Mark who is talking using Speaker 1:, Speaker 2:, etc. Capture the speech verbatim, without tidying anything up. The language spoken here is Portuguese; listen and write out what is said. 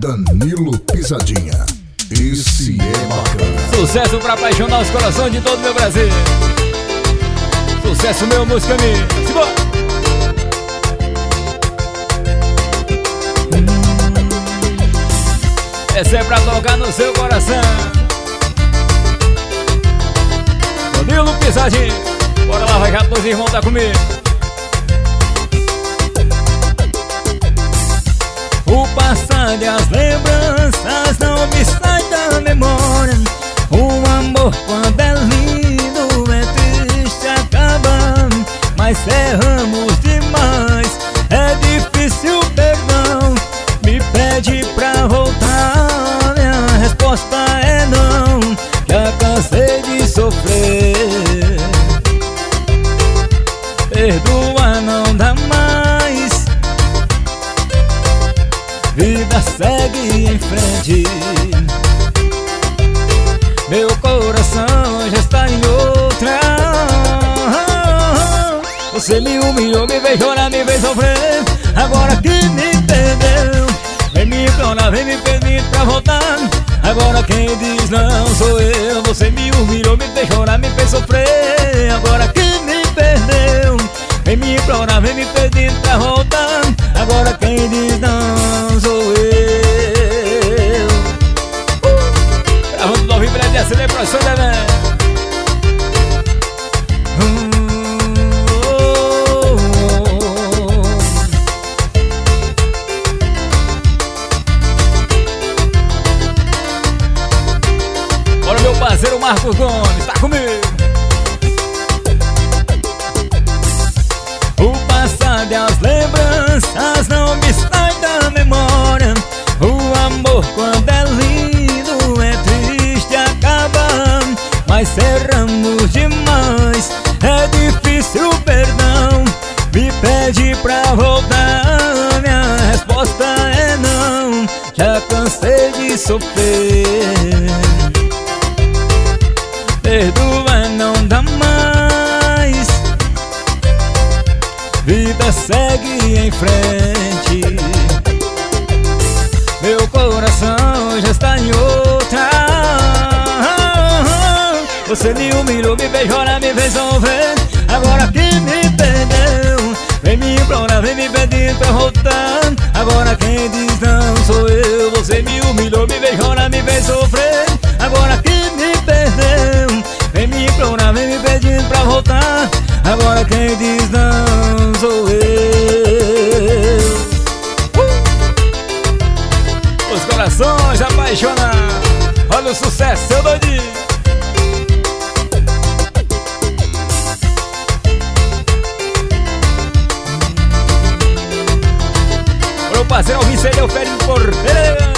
Speaker 1: Danilo Pisadinha. Esse é bacana.
Speaker 2: Sucesso pra apaixonar os corações de todo o meu Brasil. Sucesso meu, música minha. Simbora! Essa é pra tocar no seu coração. Danilo Pisadinha. Bora lá, vai, já todos os irmãos tá comigo. O passado e as lembranças não me saem da memória. O amor quando é lindo é triste acaba, mas erramos demais, é difícil o perdão. Me pede pra voltar, minha resposta é não. Já cansei de sofrer. Perdoa não dá mais, vida segue em frente. Meu coração já está em outra. Você me humilhou, me fez chorar, me fez sofrer. Agora que me perdeu, vem me implorar, vem me pedir pra voltar. Agora quem diz não sou eu. Você me humilhou, me fez chorar, me fez sofrer. Agora que me perdeu, vem me implorar, vem me pedir pra voltar. Agora quem diz não sou eu. uh! Gravando do ouvido, Brad, essa é a produção da né? Bora, meu parceiro Marcos Gomes, tá comigo. O passado e as lembranças não me saem da memória. O amor quando é lindo é triste acaba, mas erramos demais, é difícil o perdão. Me pede pra voltar, minha resposta é não. Já cansei de sofrer. Perdoa não dá mais, vida segue em frente. Meu coração já está em outra. Você me humilhou, me fez chorar, me fez sofrer. Agora que me perdeu, vem me implorar, vem me pedir pra voltar. Agora quem diz não sou eu. Você me humilhou, me fez chorar, me fez sofrer. Agora que me perdeu, vem me implorar, vem me pedir pra voltar. Agora quem diz não sou eu. uh! Os corações apaixonados, olha o sucesso, seu doidinho. Meu parceiro Alvin Cedeu Ferinho Porteira.